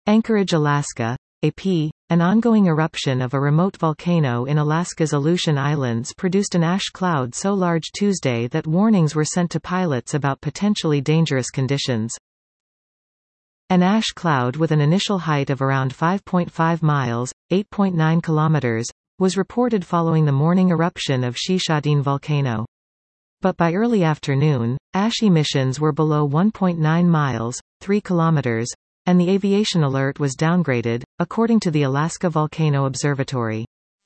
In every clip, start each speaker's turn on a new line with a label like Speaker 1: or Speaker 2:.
Speaker 1: Anchorage, Alaska. AP, an ongoing eruption of a remote volcano in Alaska's Aleutian Islands produced an ash cloud so large Tuesday that warnings were sent to pilots about potentially dangerous conditions. An ash cloud with an initial height of around 5.5 miles, 8.9 kilometers, was reported following the morning eruption of Shishadin volcano. But by early afternoon, ash emissions were below 1.9 miles, 3 kilometers, and the aviation alert was downgraded, according to the Alaska Volcano Observatory.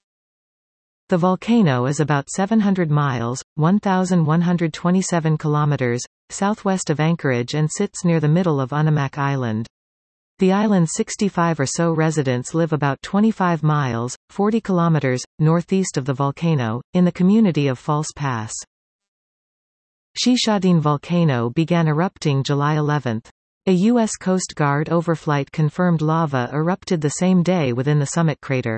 Speaker 1: The volcano is about 700 miles, 1,127 kilometers, southwest of Anchorage and sits near the middle of Unimak Island. The island's 65 or so residents live about 25 miles, 40 kilometers, northeast of the volcano, in the community of False Pass. Shishadin volcano began erupting July 11. A U.S. Coast Guard overflight confirmed lava erupted the same day within the summit crater.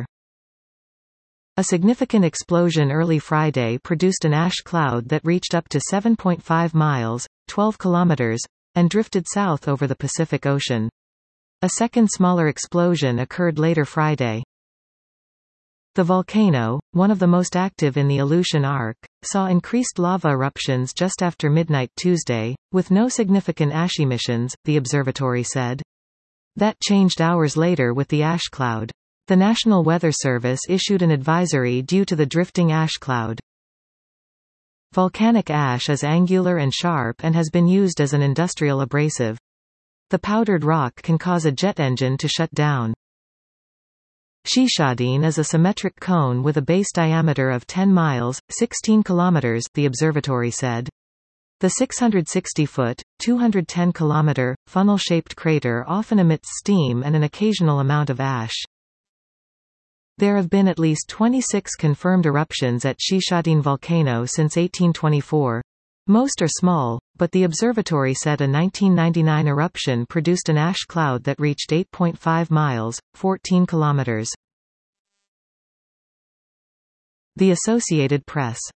Speaker 1: A significant explosion early Friday produced an ash cloud that reached up to 7.5 miles, 12 kilometers, and drifted south over the Pacific Ocean. A second smaller explosion occurred later Friday. The volcano, one of the most active in the Aleutian Arc, saw increased lava eruptions just after midnight Tuesday, with no significant ash emissions, the observatory said. That changed hours later with the ash cloud. The National Weather Service issued an advisory due to the drifting ash cloud. Volcanic ash is angular and sharp and has been used as an industrial abrasive. The powdered rock can cause a jet engine to shut down. Shishadin is a symmetric cone with a base diameter of 10 miles, 16 kilometers, the observatory said. The 660-foot, 210-kilometer, funnel-shaped crater often emits steam and an occasional amount of ash. There have been at least 26 confirmed eruptions at Shishadin volcano since 1824. Most are small, but the observatory said a 1999 eruption produced an ash cloud that reached 8.5 miles, 14 kilometers. The Associated Press.